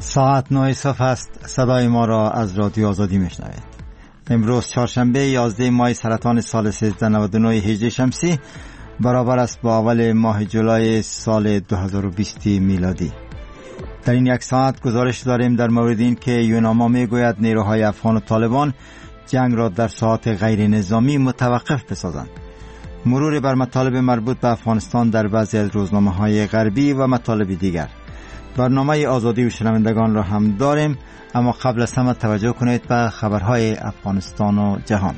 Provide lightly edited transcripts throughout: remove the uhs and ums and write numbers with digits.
ساعت 9 صبح است. صدای ما را از رادیو آزادی میشنوید. امروز چهارشنبه 11 ماه سرطان سال 1399 هجری شمسی برابر است با اول ماه جولای سال 2020 میلادی. در این یک ساعت گزارش داریم در مورد این که یوناما میگوید نیروهای افغان و طالبان جنگ را در ساعات غیر نظامی متوقف بسازند. مرور بر مطالب مربوط به افغانستان در بعضی از روزنامه‌های غربی و مطالب دیگر. برنامه آزادی و شنوندگان را هم داریم، اما قبل از همه توجه کنید به خبرهای افغانستان و جهان.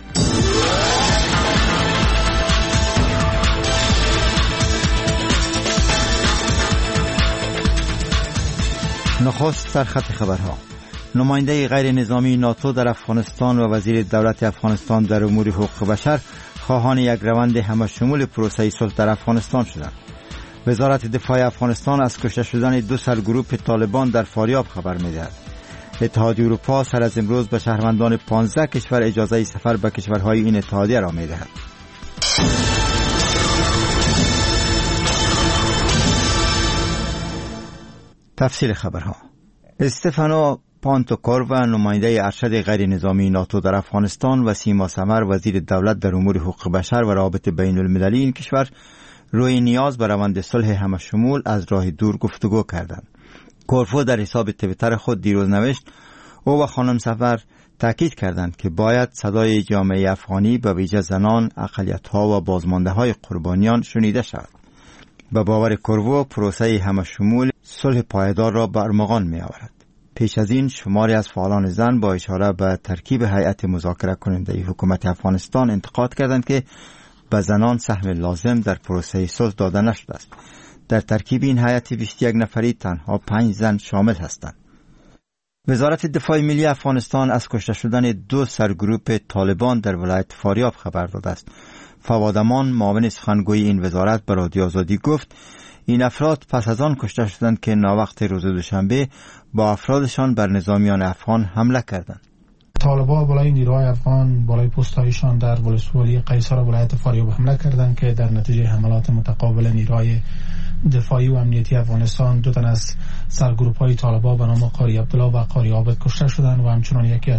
نخست در خط خبرها. نماینده غیر نظامی ناتو در افغانستان و وزیر دولت افغانستان در امور حقوق بشر خواهان یک روند همه‌شمول پروسه صلح در افغانستان شدند. وزارت دفاع افغانستان از کشته شدن 2 سرگروه طالبان در فاریاب خبر می‌دهد. اتحادیه اروپا سر از امروز به شهروندان 15 کشور اجازه سفر به کشورهای این اتحادیه را می‌دهد. تفصیل خبرها. استفانو پانتوکور و نماینده ارشد غیر نظامی ناتو در افغانستان و سیما سمر وزیر دولت در امور حقوق بشر و روابط بین المللی این کشور روی نیاز به روند صلح همه‌شمول از راه دور گفتگو کردند. کورفو در حساب توییتر خود دیروز نوشت او و خانم سفر تاکید کردند که باید صدای جامعه افغانی به ویژه زنان، اقلیت‌ها و بازمانده‌های قربانیان شنیده شود. به باور کورفو پروسه همه‌شمول صلح پایدار را به ارمغان می‌آورد. پیش از این شماری از فعالان زن با اشاره به ترکیب هیئت مذاکره کننده حکومت افغانستان انتقاد کردند که به زنان سهم لازم در پروسه صلح داده نشده است. در ترکیب این هیئت 21 نفری تنها 5 زن شامل هستند. وزارت دفاع ملی افغانستان از کشته شدن 2 سرگروه طالبان در ولایت فاریاب خبر داده است. فواد امان معاون سخنگوی این وزارت به رادیو آزادی گفت این افراد پس از آن کشته شدند که ناوقت روز دوشنبه با افرادشان بر نظامیان افغان حمله کردند. طالبان بالای نیروهای افغان بالای پست‌هایشان در ولسوالی قیصر ولایت فاریاب حمله کردند که در نتیجه حملات متقابل نیروهای دفاعی و امنیتی افغانستان 2 تن از سرگروه‌های طالبان به نام قاری عبدالله و قاری عابد کشته شدند و همچنان یک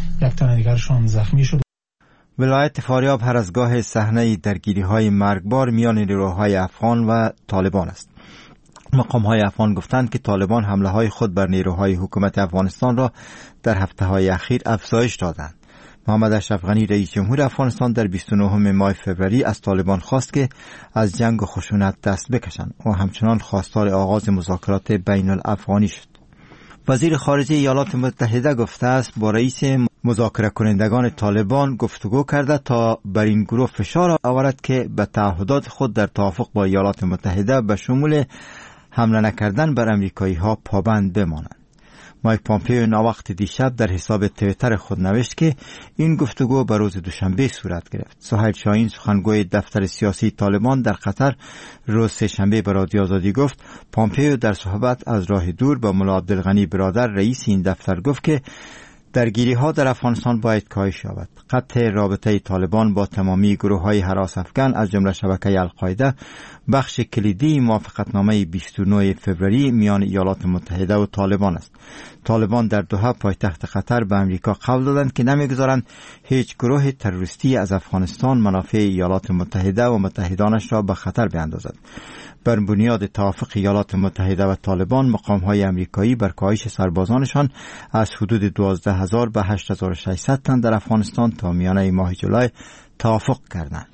تن دیگرشان زخمی شد. ولایت فاریاب هر از گاه صحنه درگیری‌های مرگبار میان نیروهای افغان و طالبان است. مقام‌های افغان گفتند که طالبان حمله‌های خود بر نیروهای حکومت افغانستان را در هفته‌های اخیر افزایش دادند. محمد اشرف غنی رئیس جمهور افغانستان در 29 ماه فوریه از طالبان خواست که از جنگ و خشونت دست بکشند و همچنان خواستار آغاز مذاکرات بین الافغانی شد. وزیر خارجه ایالات متحده گفته است با رئیس مذاکره کنندگان طالبان گفتگو کرده تا بر این گروه فشار آورد که به تعهدات خود در توافق با ایالات متحده به شمول حمله نکردن بر امریکایی‌ها پابند بمانند. مایک پامپیو ناوقت دیشب در حساب توییتر خود نوشت که این گفتگو به روز دوشنبه صورت گرفت. سهیل شاهین سخنگوی دفتر سیاسی طالبان در قطر روز سه‌شنبه به رادیو آزادی گفت پامپیو در صحبت از راه دور با ملا عبدالغنی برادر رئیس این دفتر گفت که درگیری‌ها در افغانستان باید کاهش یابد. قطع رابطه طالبان با تمامی گروه‌های هراس افغان از جمله شبکه القاعده بخش کلیدی موافقتنامه 29 فوریه میان ایالات متحده و طالبان است. طالبان در دوحه پایتخت قطر به امریکا قول دادند که نمی‌گذارند هیچ گروه تروریستی از افغانستان منافع ایالات متحده و متحدانش را به خطر بیندازد. بر بنیاد توافق ایالات متحده و طالبان مقام‌های امریکایی بر کاهش سربازانشان از حدود 12000 به 8600 تن در افغانستان تا میانه ماه جولای توافق کردند.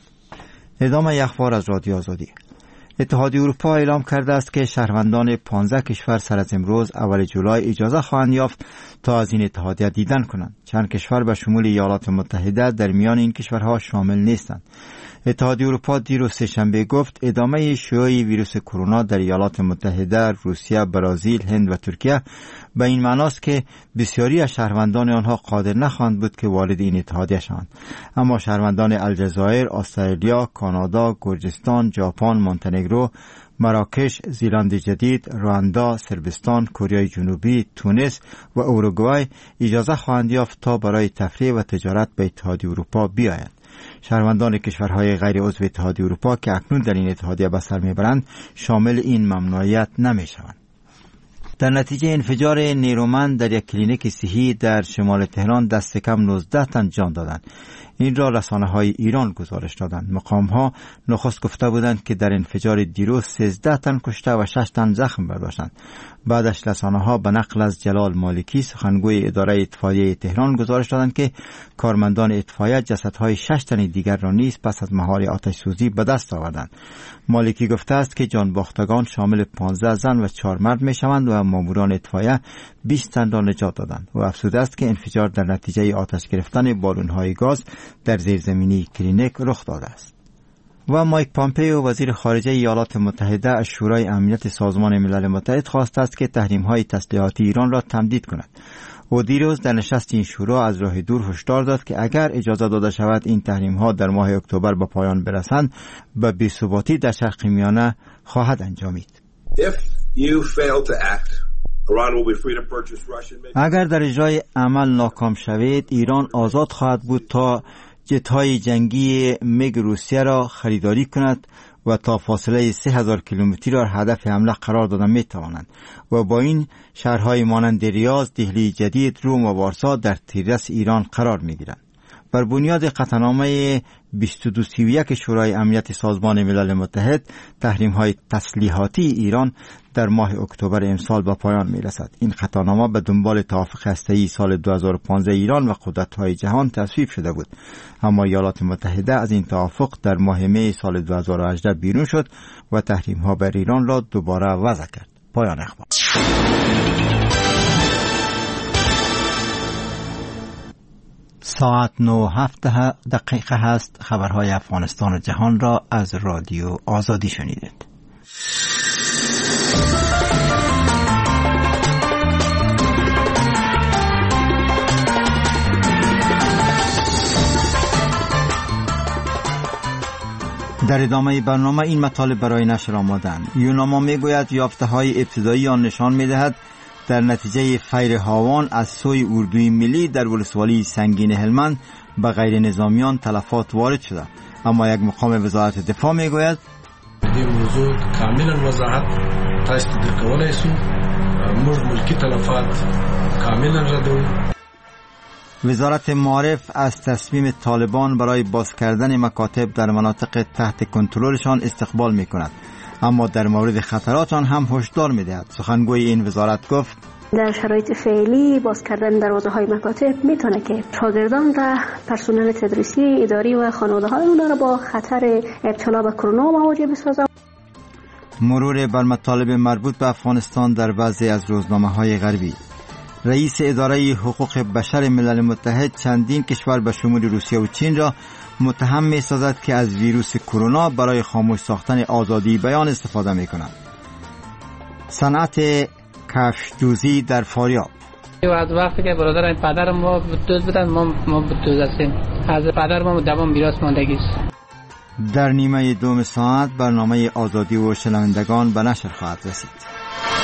ادامه اخبار از رادیو آزادی. اتحادیه اروپا اعلام کرده است که شهروندان 15 کشور سر از امروز اول جولای اجازه خواهند یافت تا از این اتحادیه دیدن کنند. چند کشور به شمول ایالات متحده در میان این کشورها شامل نیستند. اتحادیه اروپا دیروز سه‌شنبه گفت ادامه شیوع ویروس کرونا در ایالات متحده، روسیه، برزیل، هند و ترکیه به این معناست که بسیاری از شهروندان آنها قادر نخواهند بود که وارد این اتحادیه شوند. اما شهروندان الجزایر، استرالیا، کانادا، گرجستان، ژاپن، مونتنگرو، مراکش، زیلند جدید، رواندا، صربستان، کره جنوبی، تونس و اوروگوئه اجازه خواهند یافت تا برای تفریح و تجارت به اتحادیه اروپا بیایند. شهروندان کشورهای غیر عضو اتحادیه اروپا که اکنون در این اتحادیه به سر میبرند شامل این ممنوعیت نمیشوند. در نتیجه انفجار نیرومند در یک کلینیک صحی در شمال تهران دست کم 19 تن جان دادند. این را رسانه‌های ایران گزارش دادند. مقام‌ها نخست گفته بودند که در انفجار دیروز 13 تن کشته و 6 تن زخم برداشتند. بعدش رسانه‌ها به نقل از جلال مالکی سخنگوی اداره اطفائیه تهران گزارش دادند که کارمندان اطفائیه جسدهای 6 تن دیگر را نیز پس از مهار آتش سوزی به دست آوردند. مالکی گفته است که جانباختگان شامل 15 زن و 4 مرد می‌شوند و ماموران اطفائیه 20 تن را نجات دادند. و افزوده است که انفجار در نتیجه آتش گرفتن بالون‌های گاز در زیرزمینی کلینیک رخ داده است. و مایک پامپئو وزیر خارجه ایالات متحده از شورای امنیت سازمان ملل متحد خواسته است که تحریم‌های تسلیحاتی ایران را تمدید کند. او دیروز در نشست این شورا از راه دور هشدار داد که اگر اجازه داده شود این تحریم‌ها در ماه اکتبر به پایان برسند، به بی‌ثباتی در شرق میانه خواهد انجامید. اگر در اجرای عمل ناکام شوید، ایران آزاد خواهد بود تا جت‌های جنگی میگ روسیه را خریداری کند و تا فاصله 3000 کیلومتری را هدف حمله قرار دادن می‌توانند و با این شهرهای مانند ریاض، دهلی جدید، روم و وارسا در تیررس ایران قرار می‌گیرند. بر بنیاد قطعنامه 2231 شورای امنیت سازمان ملل متحد، تحریم‌های تسلیحاتی ایران در ماه اکتبر امسال به پایان می‌رسد. این قطعنامه به دنبال توافق هسته‌ای سال 2015 ایران و قدرت‌های جهان تصویب شده بود، اما ایالات متحده از این توافق در ماه می سال 2018 بیرون شد و تحریم‌ها بر ایران را دوباره وضع کرد. پایان اخبار. ساعت 9:07 هست. خبرهای افغانستان و جهان را از رادیو آزادی شنیدید. در ادامه برنامه این مطالب برای نشر آمدند. یوناما میگوید یافته‌های ابتدایی آن نشان می‌دهد در نتیجه فیر هاوان از سوی اردوی ملی در ولسوالی سنگین هلمند به غیر نظامیان تلفات وارد شده، اما یک مقام وزارت دفاع میگوید این موضوع کاملا وضاحت تصدیق کولای شو، ملکی تلفات کاملا ردوی. وزارت معارف از تصمیم طالبان برای باز کردن مکاتب در مناطق تحت کنترلشان استقبال میکند، اما در مورد خطرات آن هم هشدار می‌دهد. سخنگوی این وزارت گفت در شرایط فعلی باز کردن دروازه‌های مکاتب میتونه که شاگردان و پرسنل تدریسی، اداری و خانواده‌های اونها را با خطر ابتلا به کرونا مواجه بسازد. مرور بر مطالب مربوط به افغانستان در بعضی از روزنامه‌های غربی. رئیس اداره حقوق بشر ملل متحد چندین کشور به شمول روسیه و چین را متهم می‌سازد که از ویروس کرونا برای خاموش ساختن آزادی بیان استفاده می‌کنند. صنعت کفش‌دوزی در فاریاب. از وقتی که برادر پدر ما دوز بودن ما دوز هستیم. از پدر ما دوام میراث ماندگی است. در نیمه دوم ساعت برنامه آزادی و شنوندگان به نشر خواهد رسید.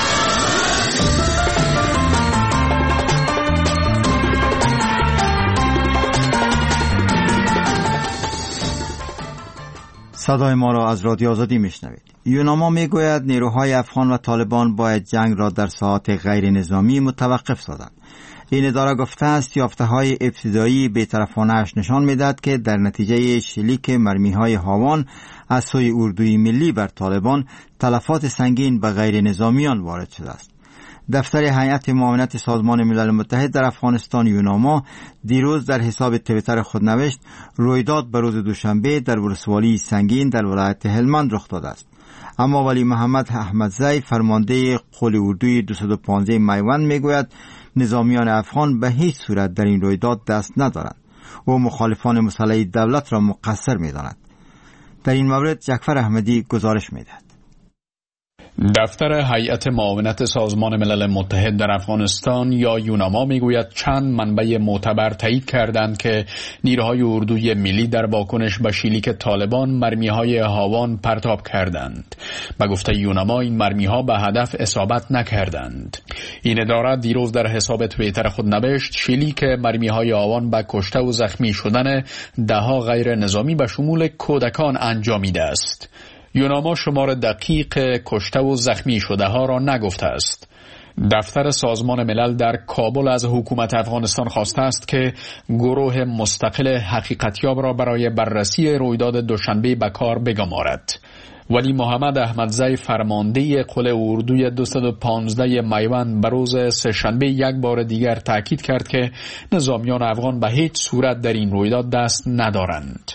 صدای ما را از رادیو آزادی میشنوید. یوناما میگوید نیروهای افغان و طالبان باید جنگ را در ساحات غیر نظامی متوقف سازند. این اداره گفته است یافته‌های ابتدایی بی‌طرفانه‌اش نشان می‌دهد که در نتیجه شلیک مرمی‌های هاوان از سوی اردوی ملی بر طالبان تلفات سنگین به غیر نظامیان وارد شده است. دفتر هیئت معاونت سازمان ملل متحد در افغانستان یوناما دیروز در حساب توییتر خود نوشت رویداد به روز دوشنبه در ولسوالی سنگین در ولایت هلمند رخ داده است، اما ولی محمد احمدزی فرمانده قول اردوی 215 میوند میگوید نظامیان افغان به هیچ صورت در این رویداد دست ندارند. او مخالفان مسلح دولت را مقصر می‌داند. در این مورد جعفر احمدی گزارش می‌دهد. دفتر هیئت معاونت سازمان ملل متحد در افغانستان یا یوناما میگوید چند منبع معتبر تایید کردند که نیروهای اردوی ملی در واکنش به شلیک طالبان مرمی‌های هاوان پرتاب کردند. به گفته یوناما این مرمی‌ها به هدف اصابت نکردند. این اداره دیروز در حساب توییتر خود نوشت شلیک مرمی‌های هاوان به کشته و زخمی شدن ده‌ها غیر نظامی به شمول کودکان انجامیده است. یوناما شمار دقیق کشته و زخمی شده ها را نگفته است. دفتر سازمان ملل در کابل از حکومت افغانستان خواسته است که گروه مستقل حقیقتیاب را برای بررسی رویداد دوشنبه به کار بگمارد. ولی محمد احمدزی فرمانده قل اردوی 215 میوند به روز سه‌شنبه یک بار دیگر تاکید کرد که نظامیان افغان به هیچ صورت در این رویداد دست ندارند.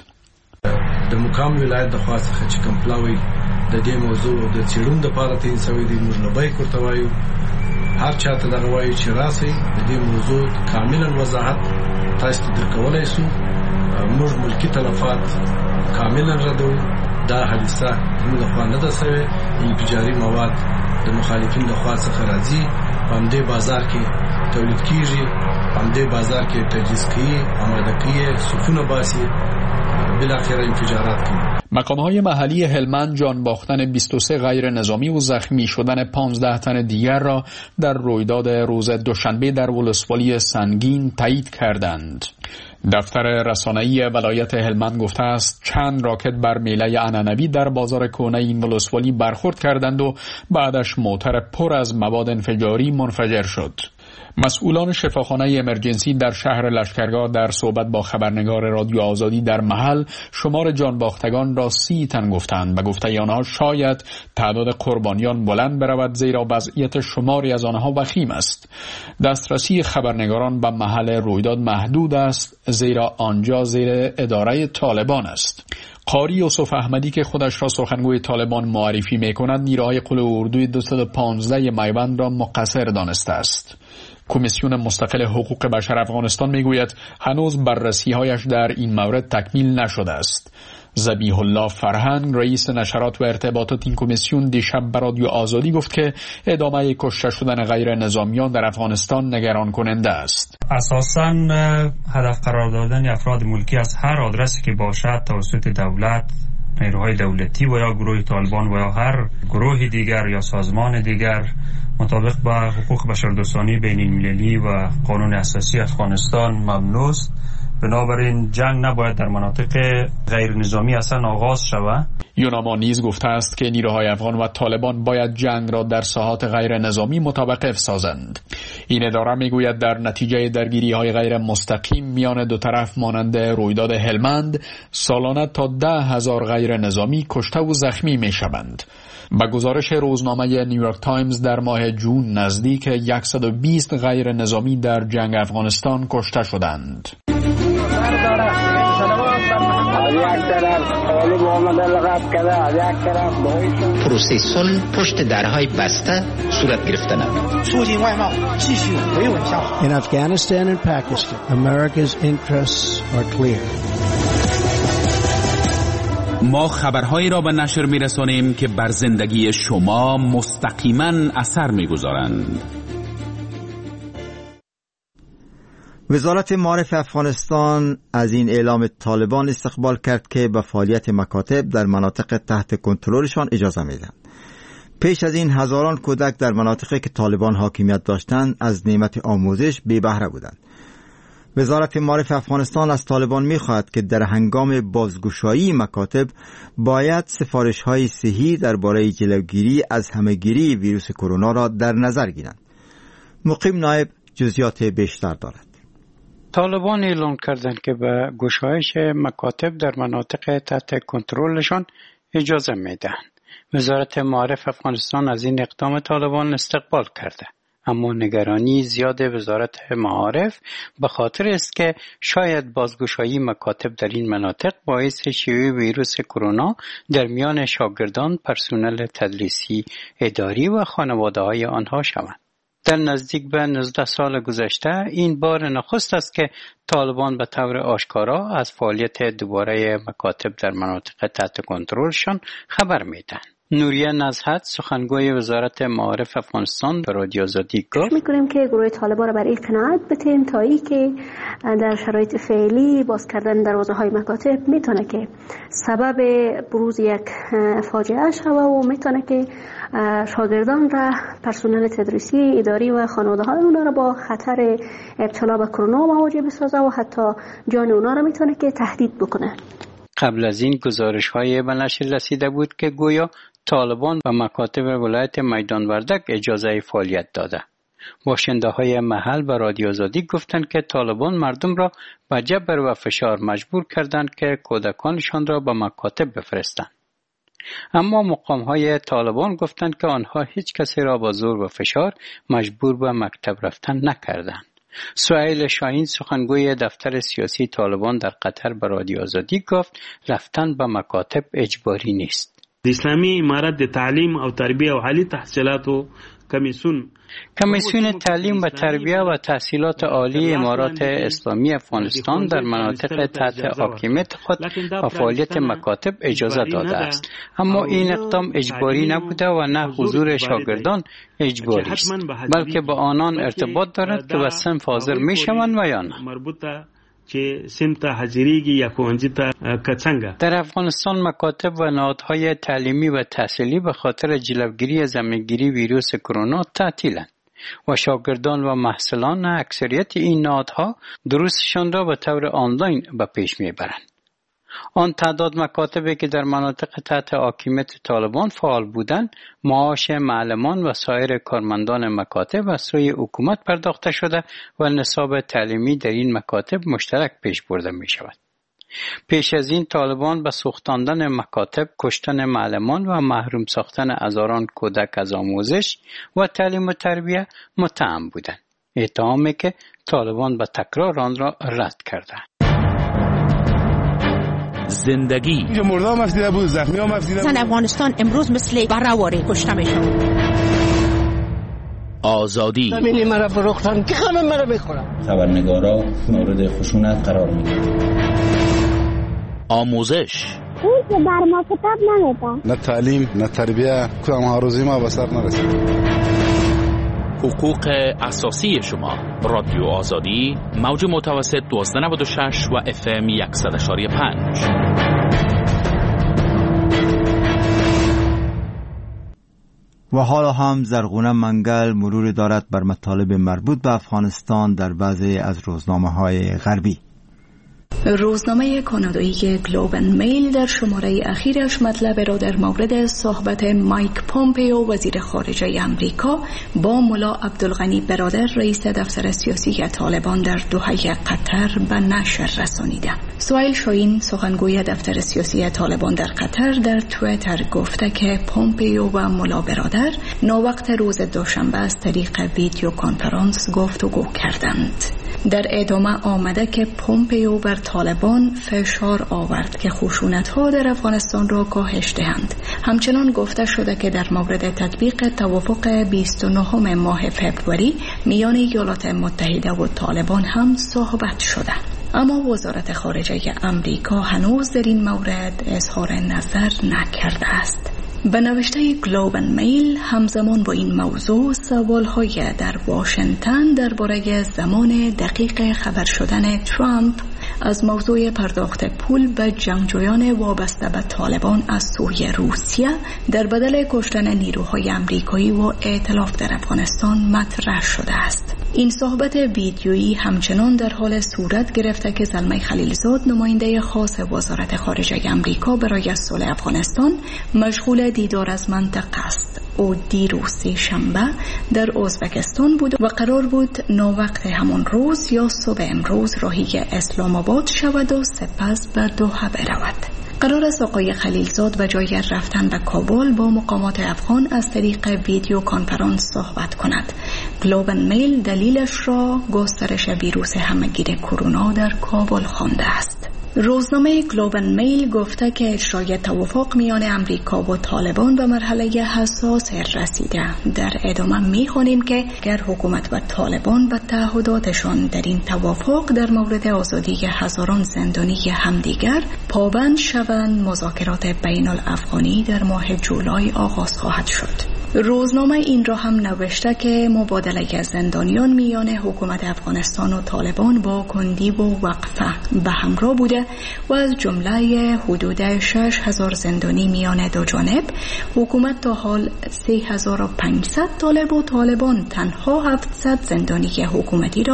د مقام ولایت د خوا څخه چې کوم پلاوی د دې موضوع د څېړنې لپاره تعین شوی دی، موږ لبیک ورته وایو. هر چاته دغه وایو چې راسئ، د دې موضوع کاملا وضاحت تاسو ته درکولی شو. موږ ملکي تلفات کاملا ردوو. دا حادثه موږ لخوا نه ده شوې. انفجاري مواد د مخالفین لخوا څخه راځي، په همدې بازار کې تولید کیږي، په همدې بازار کې تجهیز کیږي، آماده کیږي، سوخونه باسي، بالاخره انفجارات کنید. مقام‌های محلی هلمند جان باختن 23 غیر نظامی و زخمی شدن 15 تن دیگر را در رویداد روز دوشنبه در ولسوالی سنگین تایید کردند. دفتر رسانه‌ای ولایت هلمند گفته است چند راکت بر میله عنعنوی در بازار کهنه این ولسوالی برخورد کردند و بعدش موتر پر از مواد انفجاری منفجر شد. مسئولان شفاخانه امرجنسی در شهر لشکرگاه در صحبت با خبرنگار رادیو آزادی در محل شمار جانباختگان را 30 تن گفتند. به گفته آنها شاید تعداد قربانیان بلند برود، زیرا وضعیت شماری از آنها وخیم است. دسترسی خبرنگاران به محل رویداد محدود است، زیرا آنجا زیر اداره طالبان است. قاری یوسف احمدی که خودش را سخنگوی طالبان معرفی می‌کند، نیروهای قل اردوی 215 میوند را مقصر دانسته است. کمیسیون مستقل حقوق بشر افغانستان میگوید هنوز بررسی‌هایش در این مورد تکمیل نشده است. ذبیح الله فرهنگ رئیس نشرات و ارتباطات این کمیسیون دیشب به رادیو آزادی گفت که ادامه کشته شدن غیر نظامیان در افغانستان نگران کننده است. اساساً هدف قرار دادن افراد ملکی از هر آدرسی که باشد توسط دولت، نیروهای دولتی و یا گروه طالبان و یا هر گروه دیگر یا سازمان دیگر مطابق با حقوق بشردوستانه بین المللی و قانون اساسی افغانستان ممنوع است. بنابراین جنگ نباید در مناطق غیر نظامی اصلا آغاز شود. یوناما نیز گفته است که نیروهای افغان و طالبان باید جنگ را در ساحات غیر نظامی متوقف سازند. این اداره میگوید در نتیجه درگیری‌های غیر مستقیم میان دو طرف مانند رویداد هلمند سالانه تا 10,000 غیر نظامی کشته و زخمی میشوند. با گزارش روزنامه نیویورک تایمز در ماه جون نزدیک 120 غیر نظامی در جنگ افغانستان کشته شدند. پروسه صلح پشت درهای بسته صورت گرفتند. In Afghanistan and Pakistan, America's interests are clear. ما خبرهایی را به نشر می‌رسانیم که بر زندگی شما مستقیما اثر می‌گذارند. وزارت معارف افغانستان از این اعلام طالبان استقبال کرد که به فعالیت مکاتب در مناطق تحت کنترلشان اجازه میدهند. پیش از این هزاران کودک در مناطقی که طالبان حاکمیت داشتند از نعمت آموزش بی بهره بودند. وزارت معارف افغانستان از طالبان می‌خواهد که در هنگام بازگشایی مکاتب باید سفارش‌های صحی درباره جلوگیری از همه‌گیری ویروس کرونا را در نظر گیرند. مقیم نایب جزئیات بیشتر دارد. طالبان اعلام کردند که به گشایش مکاتب در مناطق تحت کنترلشان اجازه میدهند. وزارت معارف افغانستان از این اقدام طالبان استقبال کرده. اما نگرانی زیاد وزارت معارف به خاطر است که شاید بازگشایی مکاتب در این مناطق باعث شیوع ویروس کرونا در میان شاگردان، پرسنل تدریسی، اداری و خانواده‌های آنها شود. در نزدیک به 19 سال گذشته این بار نخست است که طالبان به طور آشکارا از فعالیت دوباره مکاتب در مناطق تحت کنترلشان خبر میدهند. نوریه نزهت سخنگوی وزارت معارف افغانستان به رادیو آزادی گفت می‌کنیم که گروه طالبان را برای قناعت بتیم تا ای که در شرایط فعلی باز کردن دروازه‌های مکاتب میتونه که سبب بروز یک فاجعه شود و میتونه که شاگردان را، پرسنل تدریسی، اداری و خانواده‌های اونا را با خطر ابتلا به کرونا مواجه بسازه و حتی جان اونا را میتونه که تهدید بکنه. قبل از این گزارش‌های به نشر رسیده بود که گویا طالبان و مکاتب ولایت میدان وردک اجازه فعالیت داده. باشنده های محل به رادیو آزادی گفتند که طالبان مردم را به جبر و فشار مجبور کردند که کودکانشان را به مکاتب بفرستند. اما مقام های طالبان گفتند که آنها هیچ کسی را با زور و فشار مجبور به مکتب رفتن نکردند. سهیل شاهین سخنگوی دفتر سیاسی طالبان در قطر به رادیو آزادی گفت رفتن به مکاتب اجباری نیست. اسلامی امارت تعلیم او تربیه و عالی تحصیلات و کمیسیون تعلیم و تربیه و تحصیلات عالی امارات اسلامی افغانستان در مناطق تحت حاکمیت خود و فعالیت مکاتب اجازه داده است، اما این اقدام اجباری نبوده و نه حضور شاگردان اجباری است، بلکه با آنان ارتباط دارد که به صنف حاضر می شوند و یا نه. در افغانستان مکاتب و نهادهای تعلیمی و تحصیلی به خاطر جلوگیری از همه‌گیری ویروس کرونا تعطیلند و شاگردان و محصلان اکثریت این نهادها دروسشان را به طور آنلاین به پیش میبرند. آن تعداد مکاتبی که در مناطق تحت حاکمیت طالبان فعال بودند، معاش معلمان و سایر کارمندان مکاتب از سوی حکومت پرداخته شده و نصاب تعلیمی در این مکاتب مشترک پیش برده می شود. پیش از این طالبان به سوختاندن مکاتب، کشتن معلمان و محروم ساختن هزاران کودک از آموزش و تعلیم و تربیه متهم بودند. اتهامی که طالبان به تکرار آن را رد کردند. زندگی مردم مفیده بود، زخمی ها مفیده بود. زن افغانستان امروز مثل برهواری کشته میشون. آزادی زمینی مرا فروختن که خمه مرا بخورم. خبرنگارا مورد خشونت قرار میگیرن. آموزش اون که بر ما کتاب نمیدن. نه تعلیم نه تربیه، کدام هاروزی ما به سر نرسید. حقوق اساسی شما. رادیو آزادی، موج متوسط 1296 و FM 100.5. و حالا هم زرغونه منگل مرور دارد بر مطالب مربوط به افغانستان در بعضی از روزنامه‌های غربی. روزنامه کانادایی گلوب اند میل در شماره اخیرش مطلب را در مورد صحبت مایک پومپیو وزیر خارجه امریکا با ملا عبدالغنی برادر رئیس دفتر سیاسی طالبان در دوحه قطر به نشر رسانیده. سهیل شاهین سخنگوی دفتر سیاسی طالبان در قطر در توییتر گفته که پومپیو و ملا برادر ناوقت روز دوشنبه از طریق ویدیو کنفرانس گفتگو کردند. در ادامه آمده که پومپیو بر طالبان فشار آورد که خشونت‌ها در افغانستان را کاهش دهند. همچنان گفته شده که در مورد تطبیق توافق 29 ماه فبروری میان ایالات متحده و طالبان هم صحبت شده. اما وزارت خارجه امریکا هنوز در این مورد اظهار نظر نکرده است. به نوشته گلوب اند میل همزمان با این موضوع سوال‌های در واشنگتن درباره زمان دقیق خبر شدن ترامپ از موضوع پرداخت پول به جنگجویان وابسته به طالبان از سوی روسیه در بدل کشتن نیروهای امریکایی و ائتلاف در افغانستان مطرح شده است. این صحبت ویدیویی همچنان در حال صورت گرفته که زلمه خلیلزاد نماینده خاص وزارت خارجه امریکا برای صلح افغانستان مشغول دیدار از منطقه است. او دیروز شنبه در ازبکستان بود و قرار بود ناوقت همون روز یا صبح امروز راهی اسلام آباد شود و سپس به دوحه برود. قرار است آقای خلیلزاد به جای رفتن به کابل با مقامات افغان از طریق ویدیو کنفرانس صحبت کند. گلوب اند میل دلیلش را گسترش ویروس همه‌گیر کرونا در کابل خوانده است. روزنامه گلوب اند میل گفته که اجرای توافق میان امریکا و طالبان به مرحله حساس رسیده. در ادامه می‌خوانیم که اگر حکومت و طالبان به تعهداتشان در این توافق در مورد آزادی هزاران زندانی همدیگر پابند شوند، مذاکرات بین الافغانی در ماه جولای آغاز خواهد شد. روزنامه این را هم نوشته که مبادله زندانیان میان حکومت افغانستان و طالبان با کندی و وقفه به همراه بوده و از جمله حدود 6,000 زندانی میان دو جانب، حکومت تا حال 3,500 طالب و طالبان تنها 700 زندانی حکومتی را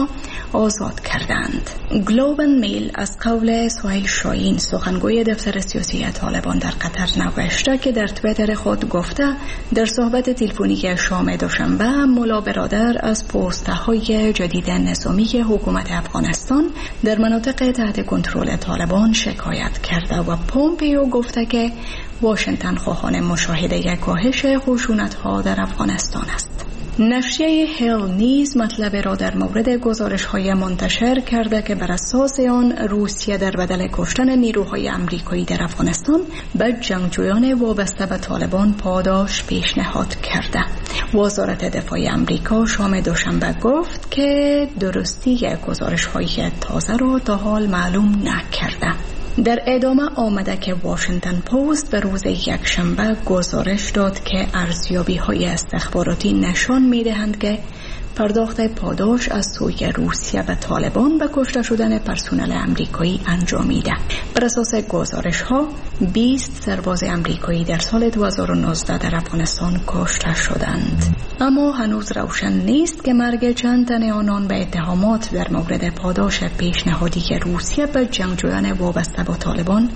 آزاد کردند. گلوبن میل از قول سهیل شاهین سخنگوی دفتر سیاسی طالبان در قطر نوشته که در توییتر خود گفته در صحبت تلفنی شام دوشنبه ملا برادر از پست‌های جدید نظامی حکومت افغانستان در مناطق تحت کنترل طالبان شکایت کرده و پومپیو گفته که واشنگتن خواهان مشاهده کاهش خشونت‌ها در افغانستان است. نشریه هیل نیز مطلب را در مورد گزارش‌های منتشر کرده که بر اساس آن روسیه در بدل کشتن نیروهای آمریکایی در افغانستان به جنگجویان وابسته به طالبان پاداش پیشنهاد کرده. وزارت دفاع آمریکا شام دوشنبه گفت که درستی گزارش‌های تازه را تا حال معلوم نکرده. در ادامه آمده که واشنگتن پست به روز یکشنبه گزارش داد که ارزیابی‌های استخباراتی نشان می‌دهند که پرداخت پاداش از سوی روسیه به طالبان به کشته شدن پرسنل آمریکایی انجامیده. بر اساس گزارش‌ها 20 سرباز آمریکایی در سال 2019 در افغانستان کشته شدند. اما هنوز روشن نیست که مرگ چند تن آنان به اتهامات در مورد پاداش پیشنهادی روسیه به جنگجویان وابسته با طالبان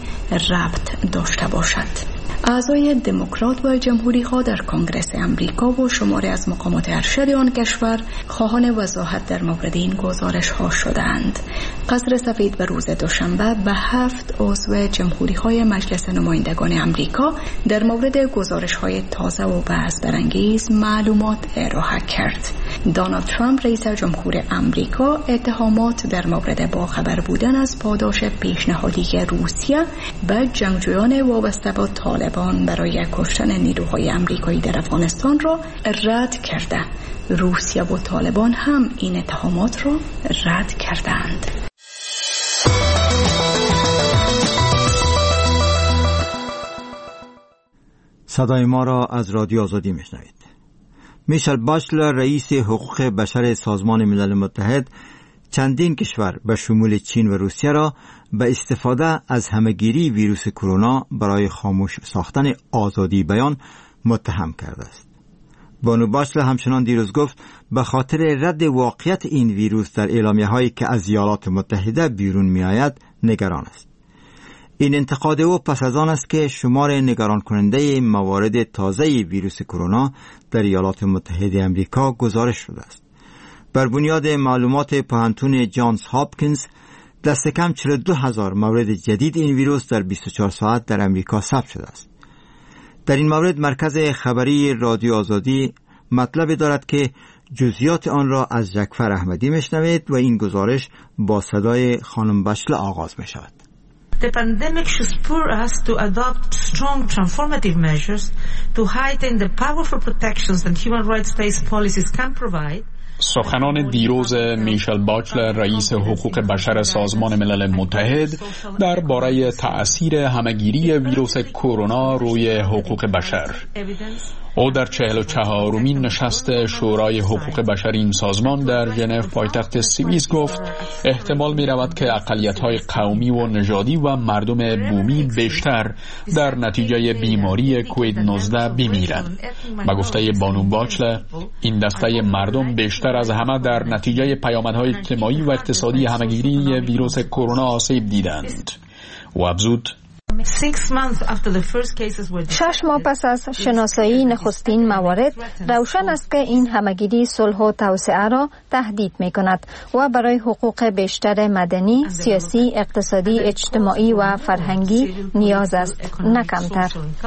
ربط داشته باشد. اعضای دموکرات و جمهوری ها در کنگره آمریکا و شماری از مقامات ارشد آن کشور خواهان وضاحت در مورد این گزارش ها شدند. قصر سفید به روز دوشنبه به 7 عضو جمهوری های مجلس نمایندگان آمریکا در مورد گزارش های تازه و بحث برانگیز معلومات ارائه کرد. دونالد ترامپ رئیس جمهور آمریکا اتهامات در مورد باخبر بودن از پاداش پیشنهادی روسیه به جنگجویان وابسته با طالبان برای کشتن نیروهای آمریکایی در افغانستان را رد کرده. روسیه و طالبان هم این اتهامات را رد کردند. صدای ما را از رادیو آزادی میشنوید. میشل باشلر رئیس حقوق بشر سازمان ملل متحد چندین کشور به شمول چین و روسیه را به استفاده از همهگیری ویروس کرونا برای خاموش ساختن آزادی بیان متهم کرده است. بانو باشلر همچنان دیروز گفت به خاطر رد واقعیت این ویروس در اعلامیه‌هایی که از ایالات متحده بیرون می‌آید نگران است. این انتقاد او پس از آن است که شمار نگران کننده موارد تازه ویروس کرونا در ایالات متحده آمریکا گزارش شده است. بر بنیاد معلومات پوهنتون جانز هاپکینز دست کم 42,000 مورد جدید این ویروس در 24 ساعت در امریکا ثبت شده است. در این مورد مرکز خبری رادیو آزادی مطلب دارد که جزئیات آن را از جعفر احمدی میشنوید و این گزارش با صدای خانم باشلر آغاز می شود. The pandemic should spur us to adopt strong transformative measures to heighten the powerful protections that human rights-based policies can provide. سخنان دیروز میشل باشلر رئیس حقوق بشر سازمان ملل متحد درباره تأثیر همهگیری ویروس کرونا روی حقوق بشر. او در 44مین نشست شورای حقوق بشر این سازمان در ژنو پایتخت سوئیس گفت احتمال می رود که اقلیت‌های قومی و نژادی و مردم بومی بیشتر در نتیجه بیماری کووید 19 بمیرند. با گفته بانو باشلر این دسته مردم بیشتر از همه در نتیجه پیامدهای اجتماعی و اقتصادی همهگیری ویروس کرونا آسیب دیدند. و افزود 6 ماه پس از شناسایی نخستین موارد روشن است که این همهگیری صلح و توسعه را تهدید می کند و برای حقوق بیشتر مدنی، سیاسی، اقتصادی، اجتماعی و فرهنگی نیاز است، نه کمتر.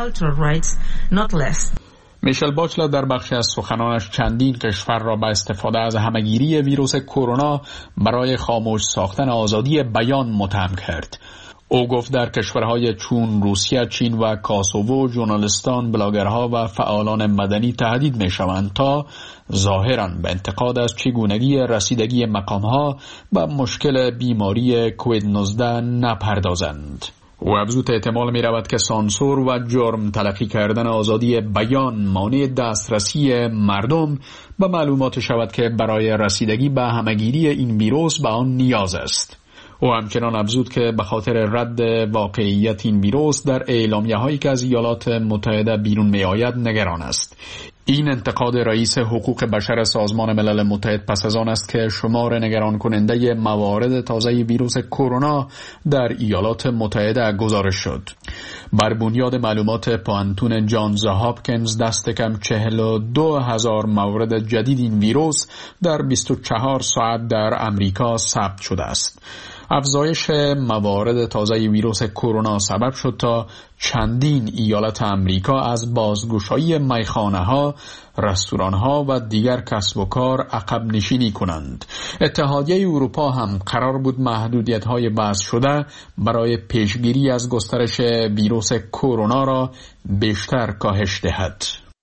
میشل باشلر در بخشی از سخنانش چندین کشور را به استفاده از همهگیری ویروس کرونا برای خاموش ساختن آزادی بیان متهم کرد. او گفت در کشورهای چون روسیه، چین و کاسوو ژورنالیستان، بلاگرها و فعالان مدنی تهدید می شوند تا ظاهراً به انتقاد از چگونگی رسیدگی مقامها به مشکل بیماری کووید 19 نپردازند. و افزود احتمال می رود که سانسور و جرم تلقی کردن آزادی بیان مانع دسترسی مردم به معلومات شود که برای رسیدگی به همهگیری این ویروس به آن نیاز است. او همچنان افزود که به خاطر رد واقعیت این ویروس در اعلامیه‌هایی که از ایالات متحده بیرون می آید نگران است. این انتقاد رئیس حقوق بشر سازمان ملل متحد پس از آن است که شمار نگران کننده موارد تازه ویروس کرونا در ایالات متحده گزارش شد. بر بنیاد معلومات پانتون جانز هاپکینز دست کم 42,000 مورد جدید این ویروس در 24 ساعت در امریکا ثبت شده است. افزایش موارد تازه ویروس کرونا سبب شد تا چندین ایالت امریکا از بازگشایی میخانه‌ها، رستوران‌ها و دیگر کسب و کار عقب نشینی کنند. اتحادیه اروپا هم قرار بود محدودیت‌های وضع شده برای پیشگیری از گسترش ویروس کرونا را بیشتر کاهش دهد.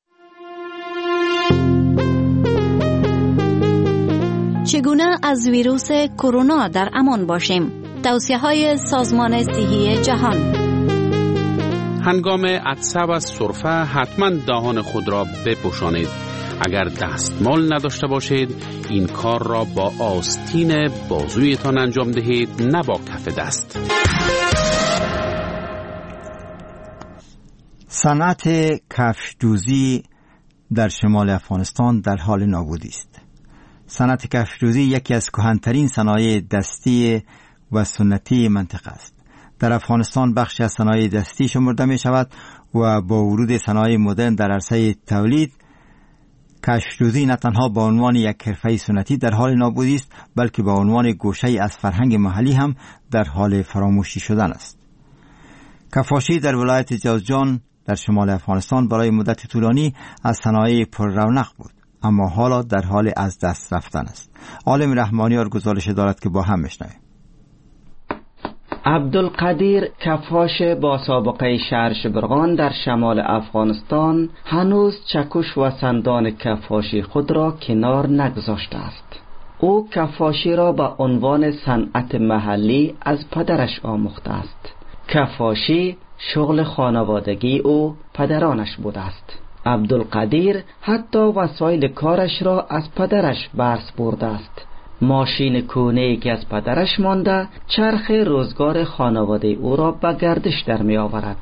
چگونه از ویروس کرونا در امان باشیم؟ توصیه‌های سازمان صحی جهان. هنگام عطسه و سرفه حتما دهان خود را بپوشانید. اگر دستمال نداشته باشید این کار را با آستین بازویتان انجام دهید، نه با کف دست. صنعت کفش‌دوزی در شمال افغانستان در حال نابودی است. صنعت کفش‌دوزی یکی از کهن‌ترین صنایع دستی و سنتی منطقه است. در افغانستان بخشی از صنایع دستی شمرده می شود و با ورود صنایع مدرن در عرصه تولید، کفش‌دوزی نه تنها به عنوان یک حرفه سنتی در حال نابودی است، بلکه به عنوان گوشه‌ای از فرهنگ محلی هم در حال فراموشی شدن است. کفاشی در ولایت جوزجان در شمال افغانستان برای مدت طولانی از صنایع پر رونق بود، اما حالا در حال از دست رفتن است. عالم رحمانیار گزارش دارد که با هم میشنویم. عبدالقدیر کفاش با سابقه شهر شبرغان در شمال افغانستان هنوز چکش و سندان کفاشی خود را کنار نگذاشته است. او کفاشی را به عنوان صنعت محلی از پدرش آموخته است. کفاشی شغل خانوادگی او پدرانش بوده است. عبدالقدیر حتی وسایل کارش را از پدرش برس برده است. ماشین کونه‌ای که از پدرش مانده چرخ روزگار خانواده او را به گردش در می آورد.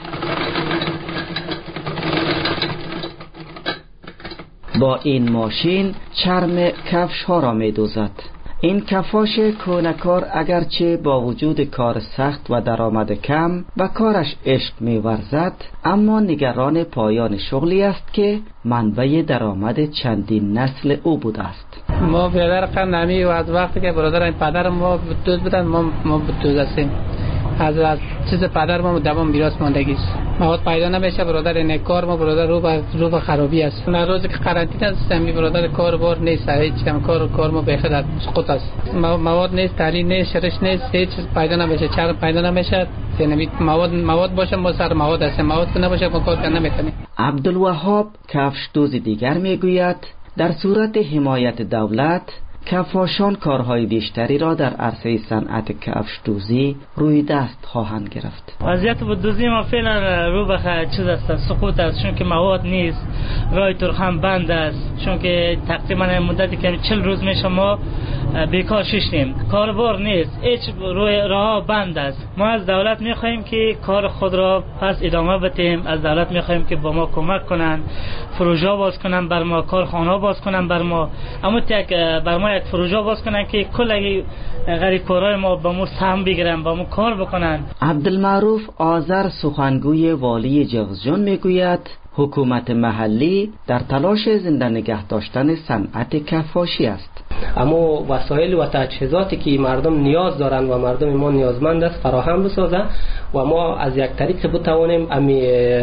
با این ماشین چرم کفش ها را می دوزد. این کفاش کونکار اگرچه با وجود کار سخت و درآمد کم و کارش عشق می ورزد، اما نگران پایان شغلی است که منبع درآمد چندین نسل او بوده است. ما برادر قنمی و از وقتی که برادر این پدر ما دوز بودن ما دوز هستیم. از چیز پدر ما دوام میراث ماندگی است. مواد پیدا نمیشه، برادر این کار ما برادر رو به خرابی است. نه روزی که قرنطینه هستم می برادر کار بار نیست، هیچ کم کار ما به خود سقوط است. مواد نیست، تعلیم نیست، شرش نیست، هیچ چیز پیدا نمیشه، چرا پیدا نمیشه. یعنی مواد باشه ما سر مواد هستیم، مواد که نباشه ما کار نمیکنیم. عبدالوهاب کفش دوز دیگر میگوید در صورت حمایت دولت کفاشان کارهای بیشتری را در عرصه صنعت کفش دوزی روی دست خواهند گرفت. وضعیت دوزی ما فعلا رو به چیز است، سقوط است، چون که مواد نیست، راه ترخم بند است، چون که تقریبا مدتی که 40 روز میشه ما بیکار ششتیم، کاربار نیست، هیچ راه بند است. ما از دولت میخواهیم که کار خود را پس ادامه بدیم، از دولت میخواهیم که با ما کمک کنن، پروژه باز کنن بر ما، کارخانه باز کنن بر ما، اما بر ما یک پروژه باز کنن که کل غریبکارای ما با ما سهم بگیرن، با ما کار بکنن. عبدالمعروف آذر سخنگوی والی جوزجان میگوید حکومت محلی در تلاش زنده نگه داشتن صنعت کفاشی است. اما وسایل و تجهیزاتی که مردم نیاز دارند و مردم ما نیازمند است فراهم بسازه و ما از یک طریق بتوانیم امی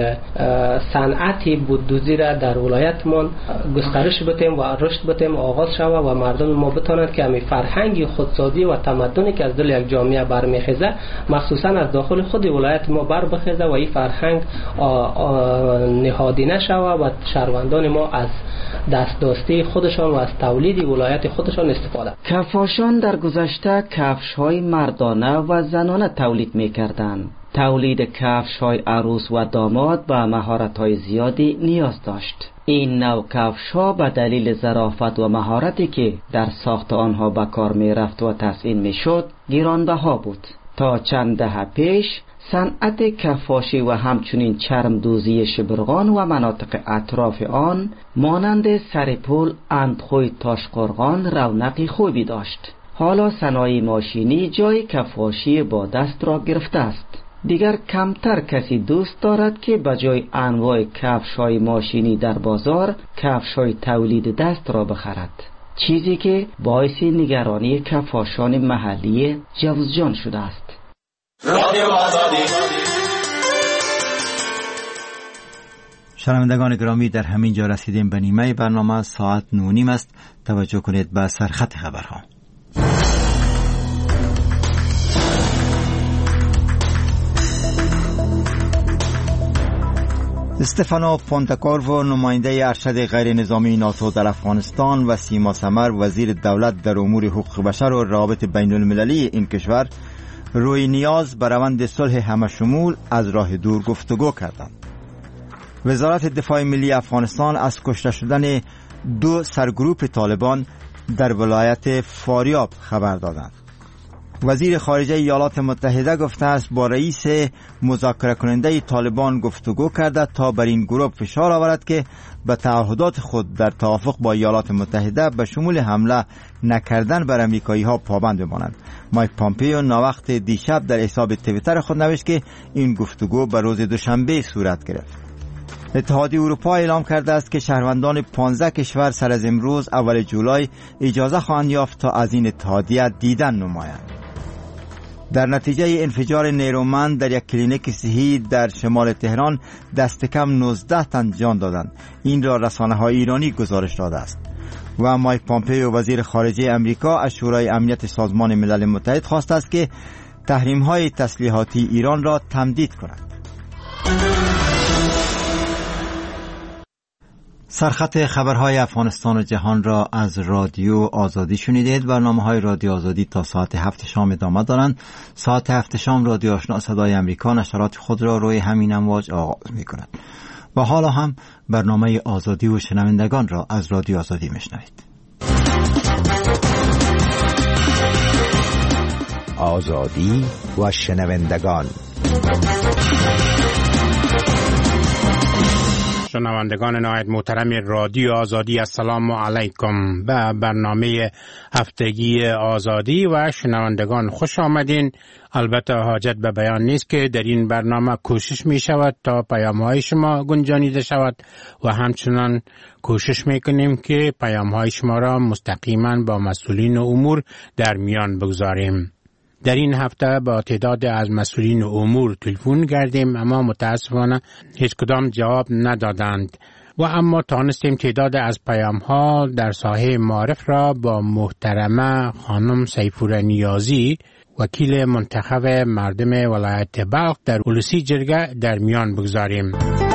صنعت بوددوزی را در ولایتمان گسترش بدیم و رشد بدیم، آغاز شود و مردم ما بتوانند که امی فرهنگ خودسازی و تمدنی که از دل یک جامعه برمیخیزه مخصوصا از داخل خود ولایت ما بر بخیزه و این فرهنگ نهادی نشود و شهروندان ما از دستداشتی خودشان و از تولید ولایت خودشان استفاده. کفاشان در گذشته کفش‌های مردانه و زنانه تولید می‌کردند. تولید کفش‌های عروس و داماد به مهارت‌های زیادی نیاز داشت. این نوع کفش‌ها به دلیل ظرافت و مهارتی که در ساخت آنها به کار می‌رفت و تزیین می‌شد گرانبها بود. تا چند دهه پیش صنعت کفاشی و همچنین چرمدوزی شبرغان و مناطق اطراف آن مانند سرپل، اندخوی، تاشقرغان رونقی خوبی داشت. حالا صنایع ماشینی جای کفاشی با دست را گرفته است. دیگر کمتر کسی دوست دارد که بجای انواع کفش‌های ماشینی در بازار کفش‌های تولید دست را بخرد، چیزی که باعث نگرانی کفاشان محلی جوزجان شده است. شنوندگان گرامی، در همین جا رسیدیم به نیمه برنامه. ساعت 9:30 است. توجه کنید به سرخط خبرها. استفانو فونتکورو، نماینده ارشد غیر نظامی ناتو در افغانستان، و سیما سمر، وزیر دولت در امور حقوق بشر و روابط بین المللی این کشور، روی نیاز به روند صلح همشمول از راه دور گفتگو کردند. وزارت دفاع ملی افغانستان از کشته شدن 2 سرگروپ طالبان در ولایت فاریاب خبر دادند. وزیر خارجه ایالات متحده گفته است با رئیس مذاکره کننده طالبان گفتگو کرده تا بر این گروه فشار آورد که به تعهدات خود در توافق با ایالات متحده به شمول حمله نکردن بر امریکایی ها پابند بمانند. مایک پامپیو ناوقت دیشب در حساب توییتر خود نوشت که این گفتگو به روز دوشنبه صورت گرفت. اتحادیه اروپا اعلام کرده است که شهروندان 15 کشور سر از امروز اول جولای اجازه خواهند یافت تا از این اتحادیه دیدن نمایند. در نتیجه انفجار نیرومند در یک کلینیک صحی در شمال تهران دست کم 19 تن جان دادند. این را رسانه‌های ایرانی گزارش داده است. و مایک پامپیو وزیر خارجه امریکا از شورای امنیت سازمان ملل متحد خواسته است که تحریم‌های تسلیحاتی ایران را تمدید کند. سرخط خبرهای افغانستان و جهان را از رادیو آزادی شنیدید. برنامه‌های رادیو آزادی تا ساعت 7 شام ادامه دارند. ساعت 7 شام رادیو آشنا صدای امریکا نشرات خود را روی همین امواج آغاز می‌کند. و حالا هم برنامه آزادی و شنوندگان را از رادیو آزادی میشنوید. آزادی و شنوندگان. شنوندگان نهایت محترم رادیو آزادی، السلام علیکم. به برنامه هفتگی آزادی و شنوندگان خوش آمدین. البته حاجت به بیان نیست که در این برنامه کوشش می شود تا پیام‌های شما گنجانیده شود و همچنان کوشش می کنیم که پیام‌های شما را مستقیما با مسئولین امور در میان بگذاریم. در این هفته با تعداد از مسئولین امور تلفن کردیم، اما متاسفانه هیچ کدام جواب ندادند و اما توانستیم تعداد از پیام‌ها در ساحه معارف را با محترمه خانم سیفور نیازی، وکیل منتخب مردم ولایت بلخ در اولسی جرگه در میان بگذاریم.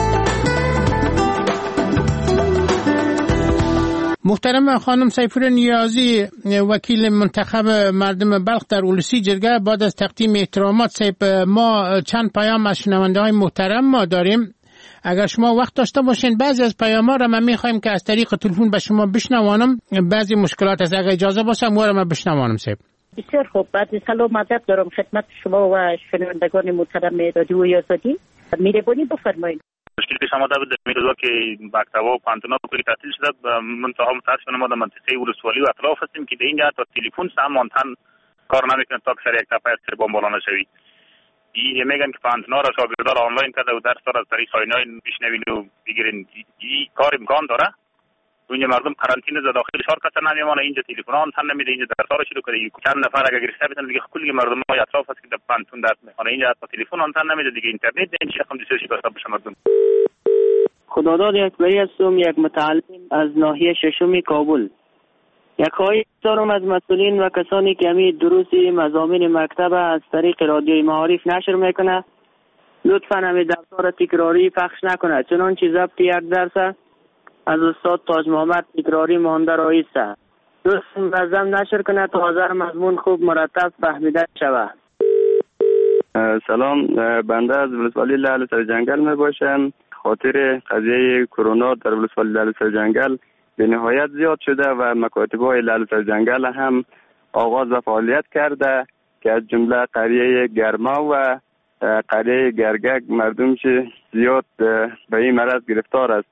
محترم خانم سیفور نیازی، وکیل منتخب مردم بلخ در اولسی جرگه، بعد از تقدیم احترامات ما چند پیام از شنونده‌های محترم ما داریم. اگر شما وقت داشته باشین بعضی از پیام‌ها را من می‌خوایم که از طریق تلفن به شما بشنوانم. بعضی مشکلات است، اگر اجازه باشه ما را من بشنوانم سیب. بسیار خوب. بعد سلام ادب دارم خدمت شما و شنوندگان محترم رادیو آزادی. مهربانی بفرمایید. مشکلی پیش آمده بود در روزا که مکتب‌ها و پانتون‌ها کلی تعطیل شده. منتها متأسفانه ما در منطقه ولسوالی و اطراف هستیم که در اینجا تا تلفن هم آنتن کار نمیکنه تا که یک تپه سر بمباران نشوی. این میگن که پانتون‌ها را شاگردان آنلاین کرده و درس داره از طریق آینلاین بشنوین و بگیرین. این کار امکان داره. اونجا مردم قرنطینه زده داخل شهر کس نمیمونه، اینجا تلفن آنتن نمیده، اینجا درس‌ها را شروع کرده. چند نفر اگه گرفته بشن دیگه کلی مردم‌های اطراف هست که در پانتون درس میخونه، اینجا تا تلفن آنتن نمیده دیگه، اینترنت این چیزا هم دسترسی داشته باشه مردم. خداداد اکبری هستم، یک متعلم از ناحیه ششم کابل. یک خواهش دارم از مسئولین و کسانی که همین دروس مضامین مکتب از طریق رادیوی معارف نشر میکنه لطفاً همین درس‌ها را تکراری پخش نکنه، چنانچه ضبط یک درس از استاد تاج محمد تکراری مانده رایسته. درست منظم نشر کنه تا حاضر مضمون خوب مرتب فهمیده شود. سلام، بنده از ولسوالی لعل سر جنگل می باشم. خاطر قضیه کرونا در ولسوالی لعل سر جنگل به نهایت زیاد شده و مکاتب‌های لعل سر جنگل هم آغاز و فعالیت کرده که از جمله قریه گرما و قریه گرگک مردم چه زیاد به این مرض گرفتار است.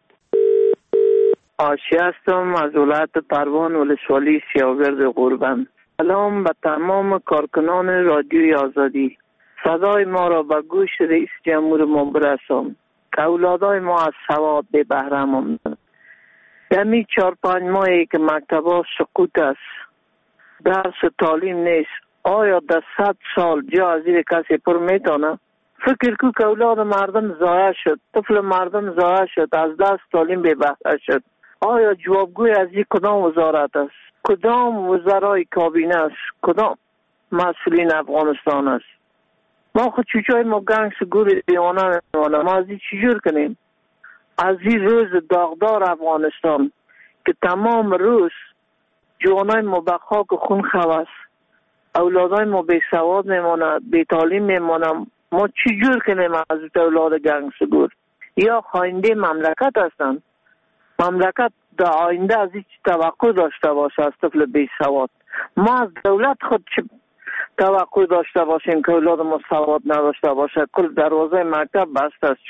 آشی هستم از ولایت پروان ولسوالی سیاگرد قربان. سلام به تمام کارکنان رادیوی آزادی. صدای ما را به گوش رئیس جمهور ما برسان که اولادای ما از سواد به بهره ماندند. دمی 4-5 ماهی که مکتبا سقوط است، درس و تعلیم نیست. آیا در 100 سال جا از این کسی پر میتونه؟ فکر کو که اولاد مردم ضایع شد، طفل مردم ضایع شد، از دست تعلیم به بهره شد. آیا جوابگوی از این کدام وزارت است؟ کدام وزرای کابینه است؟ کدام مسئولین افغانستان است؟ ما خود چوچای ما گنگس گوری دیوانه میمانه. ما از این چجور کنیم؟ از این روز داغدار افغانستان که تمام روز جوانای ما به خاک خون خواست، اولادای ما بی سواد میمانه، بی تعلیم میمانه. ما چجور کنیم از اولاد گنگس گور؟ یا خاینده مملکت هستن؟ مملکت در آینده از این توقع داشته باشه از طفل بی سواد؟ ما از دولت خود چه توقع داشته باشیم که اولاد ما سواد نداشته باشه؟ کل دروازه مکتب بسته است.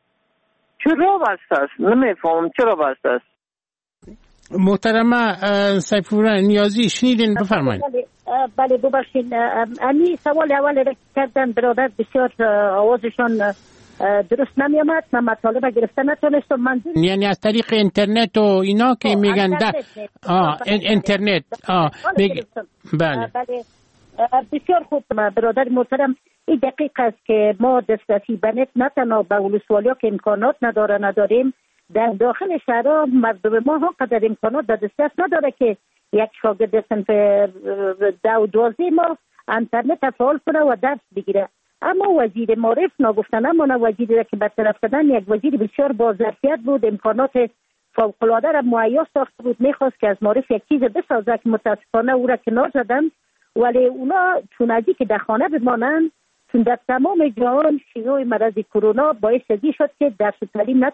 چرا بسته است؟ نمیفهمم چرا بسته است. محترمه سیفالله نیازی شنیدین، بفرمایید. بله ببخشید، امی سوال اول کردن برادر بسیار آوازشان درست نمیامد، من مطالبه گرفته نتونستم. منظور یعنی از طریق اینترنت و اینا که میگن اینترنت. بله بسیار خوب برادر محترم، این دقیق است که ما دسترسی به نت نه تنها به ولسوالی‌ها که امکانات نداریم، در داخل شهرها مردم ما ها قدر امکانات در دسترس نداره که یک شاگرد صنف 12 ما اینترنت فعال کنه و درس بگیره. اما وزیر معرف نگفتن، اما وزیری را که برطرف کردن یک وزیر بسیار با ظرفیت بود، امکانات فوق‌العاده را مهیا ساخته بود، میخواست که از معرف یک چیز بسازه که متاسفانه او را کنار زدن. ولی اونا چون ازی که در خانه بمانند، چون در تمام جهان شیوع مرض کرونا باعث ازی شد که درس و تعلیم نه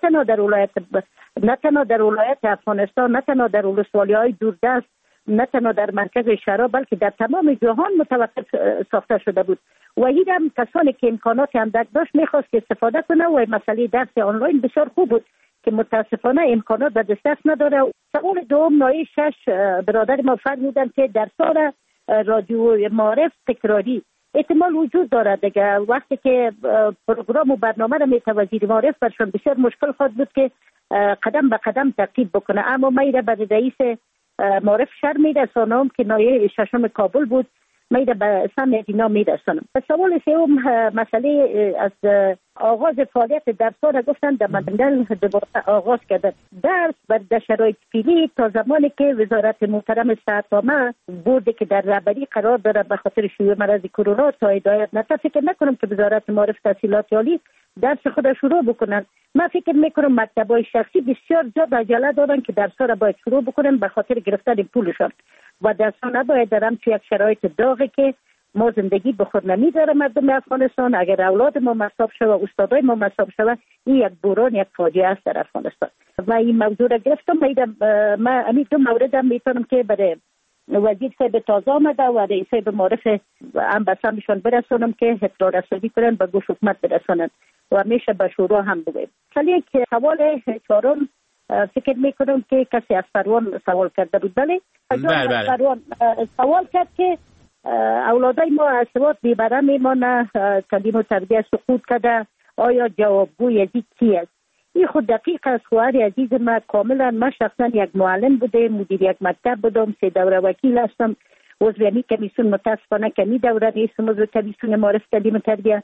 تنها در ولایت افغانستان، نه تنها در ولسوالی‌های دوردست، نه تنها در مرکز شهرها، بلکه در تمام جهان متوقف ساخته شده بود. و این هم کسانی که امکانات اندک داشت میخواست که استفاده کنه و مسئله درس آنلاین بسیار خوب بود که متاسفانه امکانات به دسترس نداره. سوال دوم نایه 6 برادر ما فرمودن که در سال رادیو معرف تکراری احتمال وجود دارد دیگه. وقتی که پروگرام و برنامه را میته وزیر معرف برشان بسیار مشکل خواهد بود که قدم به قدم تعقیب بکنه. اما من را به رئیس معرف شهر میرسانم که نایه 6 کابل بود، من را به سمع اینا میرسانم. سوال سوم مسئله از آغاز فعالیت درس ها را گفتن در منگل دوباره آغاز کرده درس در شرایط فعلی تا زمانی که وزارت محترم صحت عامه بوده که در رهبری قرار داره به خاطر شیوع مرض کرونا تا هدایت نشه. فکر نکنم که وزارت معرف تحصیلات عالی درس خود شروع بکنن. من فکر میکنم مکتبای شخصی بسیار زیاد عجله دارن که درس ها را باید شروع بکنن به خاطر گرفتن پولشان و درس ها نباید در همچون یک شرایط داغی که ما زندگی به خود نمیداره مردم افغانستان. اگر اولاد ما مصاب شود، استادای ما مصاب شود، این یک بحران، یک فاجعه است در افغانستان. و این موضوع را گرفتم. من همین دو مورد هم میتونم که برای وزیر صاحب تازه آمده و رئیس صاحب معرف هم بسامشان برسانم که اطلاع رسانی کنن به گوش حکومت برسانن و همیشه به شورا هم بگویم. سوال چهارم فکر میکنم که کسی از پروان سوال کرده بود. بله پروان سوال کرد که اولادای ما از سواد بیبره میمانه، تعلیم و تربیت سقوط کرده، آیا جوابگوی از این کی است؟ این خود دقیق است. خواهر عزیز ما کاملا، من شخصا یک معلم بوده، مدیر یک مکتب بودم، 3 دوره وکیل هستم، عضو یعنی کمیسیون، متاسفانه کمی دوره نیستم، عضو کمیسیون معرف تعلیم و تربیت.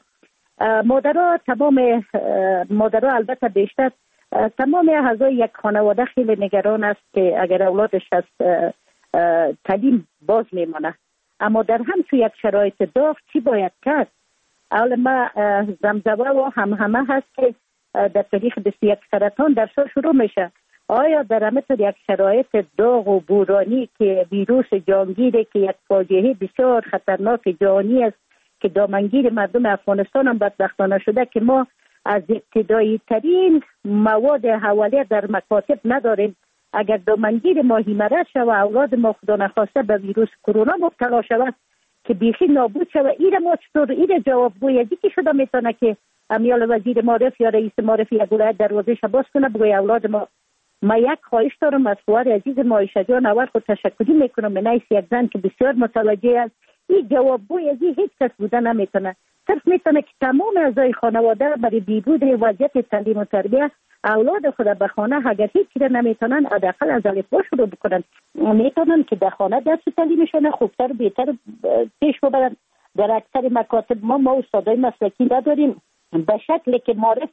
مادرها البته بیشتر تمام اعضای یک خانواده خیلی نگران است که اگر اولادش از تعلیم باز میمانه. اما در همچون یک شرایط داغ چی باید کرد؟ اول ما زمزمه و همه هست که در تاریخ 21 سرطان درس شروع میشه. آیا در همطور یک شرایط داغ و بورانی که ویروس جهانگیره که یک فاجعه بسیار خطرناک جهانی است که دامنگیر مردم افغانستان هم بدبختانه شده که ما از ابتدایی ترین مواد حواله در مکاتب نداریم، اگر دامنگیر ما هیمرد شود و اولاد ما خدا نخواسته به ویروس کرونا مبتلا شود، که بیخی نابود شود. ایره ما چطور ایره جوابگوی از که شده میتونه که امیال وزیر معرف یا رئیس معرف یک ولایت دروازه باز کنه بگوی اولاد ما یک خواهش دارم از فواد عزیز ما عایشه جان اول خود تشکری میکنم به نایس یک زن که بسیار متوجه است. این جوابگوی از هیچ کس بوده نمیتونه، صرف میتونه که تمام اعضای خانواده برای بیبود وضعیت تعلیم و تربیه اولاد خود به خانه اگر هیچ چیز نمیتونن حداقل از الفبا شروع بکنن، میتونن که در خانه درس تعلیمشون خوبتر و بهتر پیش ببرن. در اکثر مکاتب ما استادای مسلکی نداریم به شکلی که معرف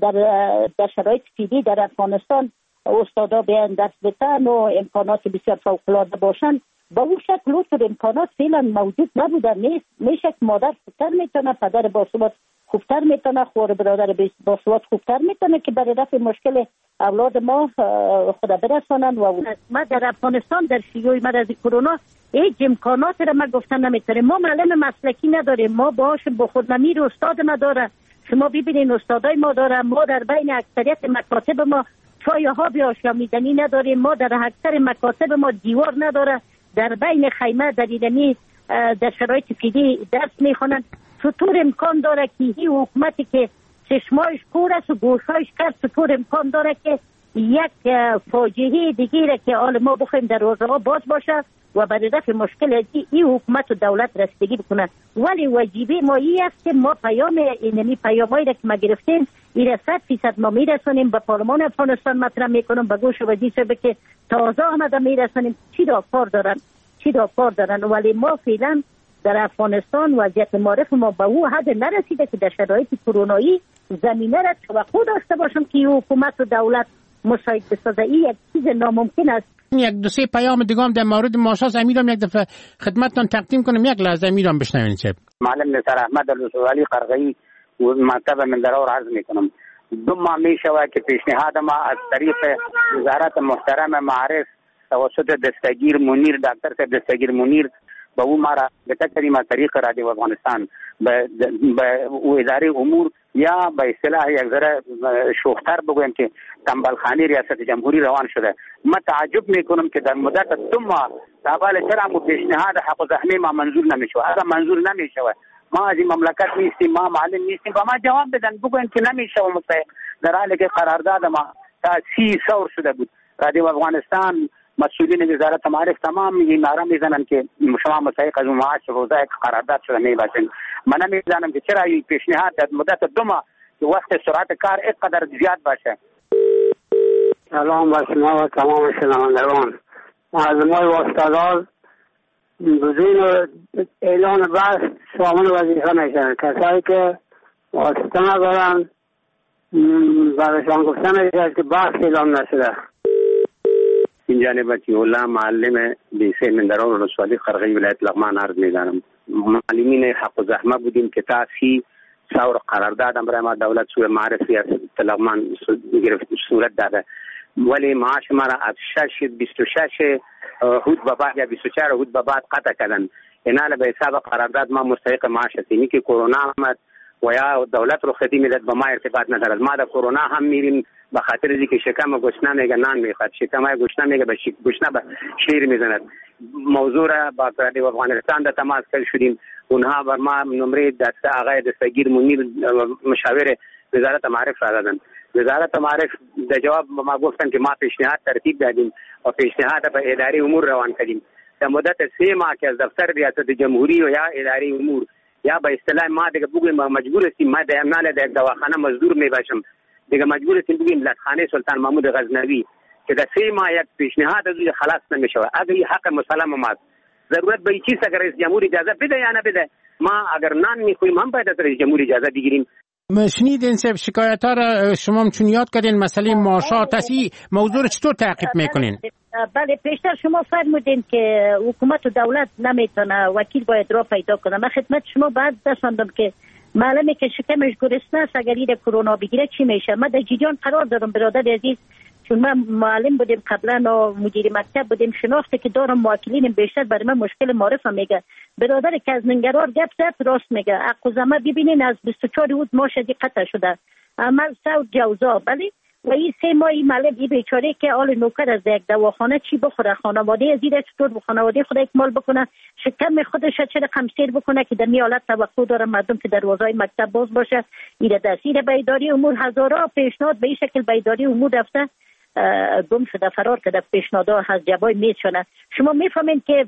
در شرایط فعلی در افغانستان استادا بیان درس بدن و امکانات بسیار فوق العاده باشن. با اون شکل اونطور امکانات فعلا موجود نبوده. میشه که مادر خوبتر میتونه، پدر باثبات خوبتر میتونه، خور برادر باثبات خوبتر میتونه که برای رفع مشکل اولاد ما خدا برسانن. و ما در افغانستان در شیوع مرض کرونا هیچ امکانات را ما گفتن نمیتونیم. ما معلم مسلکی نداریم، ما باش بخود نمیر استاد نداره. شما ببینین استادای ما داره. ما در بین اکثریت مکاتب ما چایه ها بیاشامیدنی نداریم. ما در اکثر مکاتب ما دیوار نداره. در بین خیمه در ایدنی در شرایط فیدی درس میخونن. چطور امکان داره که این حکومتی که چشمایش کور است و گوشایش کرد چطور امکان داره که یک فاجعه دیگه که آل ما بخوایم در روزها باز باشه و برای رفع مشکل این حکومت و دولت رسیدگی بکنه. ولی واجبه ما این است که ما پیام اینمی پیامایی را که ما گرفتیم این 100% ما میرسونیم به پارلمان افغانستان مطرح میکنم به گوش وزیر صاحب که تازه آمده میرسونیم چی را کار دارن. ولی ما فعلا در افغانستان وضعیت معرف ما به او حد نرسیده که در شرایط کرونایی زمینه را توقع داشته باشم که حکومت و دولت مساعد بسازه. این یک چیز ناممکن است. یک دو سه پیام دیگه هم در مورد ماشاس امیرم یک دفعه خدمتتون تقدیم کنم. یک لحظه امیرم بشنوین چه معلم نصر احمد الوسوالی قرغی و مکتب من در اور عرض میکنم. 2 ماه میشود که پیشنهاد ما از طریق وزارت محترم معارف توسط دستگیر منیر دکتر صاحب دستگیر منیر به او ما را بتکریم از طریق رادیو افغانستان به اداره امور یا به اصطلاح یک ذره شوختر بگویم که تنبلخانه ریاست جمهوری روان شده. من تعجب میکنم که در مدت 2 ماه تابال چرا پیشنهاد حق الزحمه ما منظور نمیشه. اگر منظور نمیشه ما از این مملکت نیستیم، ما معلم نیستیم و ما جواب بدن بگوین که نمیشه و مستحق، در حالی که قرارداد ما تا 30 سور شده بود. رادیو افغانستان مسئولین وزارت معارف تمام این نعره میزنن که شما مستحق از معاش روزه قرارداد شده میباشین. من نمیدانم که چرا این پیشنهاد در مدت 2 ماه وقت سرعت کار اینقدر زیاد باشه. سلام بر شما و تمام شنوندگان. معلمای واسطه‌دار بدون اعلان بحث شامل وظیفه میشن. کسایی که واسطه ندارن برایشان گفتن میشه که بحث اعلان نشده. این جانب الله معلم لیسه مندران رسوالی قرغی ولایت لغمان عرض میدانم. معلمین حق و زحمه بودیم که تا 30 سور قرارداد برای ما دولت سوی معرف ریاست لغمان صورت داده، ولی معاش ما را از 26 هود به بعد یا 24 هود به بعد قطع کردن. اینا به حساب قرارداد ما مستحق معاش هستیم که کرونا آمد و یا دولت رو خدمت میداد با ما ارتباط ندارد. ما در کرونا هم میریم به خاطر اینکه شکم گشنه میگه نان میخواد، شکم گشنه میگه به گشنه به شیر میزند. موضوع را با رادیو افغانستان در تماس شدیم. اونها بر ما نمره دست آقای دستگیر منیر مشاور وزارت معارف را دادن. وزارت معارف در جواب ما گفتن که ما پیشنهاد ترتیب دادیم و پیشنهاد به اداره امور روان کردیم. در مدت 3 ماه که از دفتر ریاست جمهوری و یا اداره امور یا به اصطلاح ما دیگه بگویم مجبور هستیم، ما در امنال در دواخانه مزدور میباشم دیگه مجبور هستیم بگویم لطخانه سلطان محمود غزنوی که در 3 ماه یک پیشنهاد از روی خلاص نمیشه. اگر این حق مسلم ماست، ضرورت به چیز اگر رئیس جمهور اجازه بده یا نه بده، ما اگر نان میخویم هم باید از رئیس جمهور اجازه بگیریم. شنیدین سب شکایت ها را شما چون یاد کردین مسئله معاشات هستی، موضوع رو چطور تعقیب میکنین؟ بله پیشتر شما فرمودین که حکومت و دولت نمیتونه، وکیل باید را پیدا کنه. من خدمت شما بعد رساندم که معلومه که شکمش گرسنه است اگر این کرونا بگیره چی میشه. من در جیجان قرار دارم برادر عزیز، چون من معلم بودیم قبلا و مدیر مکتب بودیم، شناخته که دارم موکلین بیشتر برای من مشکل معرفه میگه. برادر که از ننگرهار گپ زد راست میگه. عقوزمه ببینین از 24 بود ما شدی قطع شده عمل سو جوزا. بله و این 3 ماه این معلم این بیچاره که آل نوکر از یک دواخانه چی بخوره، خانواده از این چطور به خانواده خود اکمال بکنه، شکم خودش چه رقم سیر بکنه که در می حالت توقع داره مردم که دروازهای مکتب باز باشه. این دستیر بیداری امور هزارها پیشنهاد به این شکل بیداری امور رفته گم شده فرار کرده، پیشنهادها از جوای میشونه. شما میفهمین که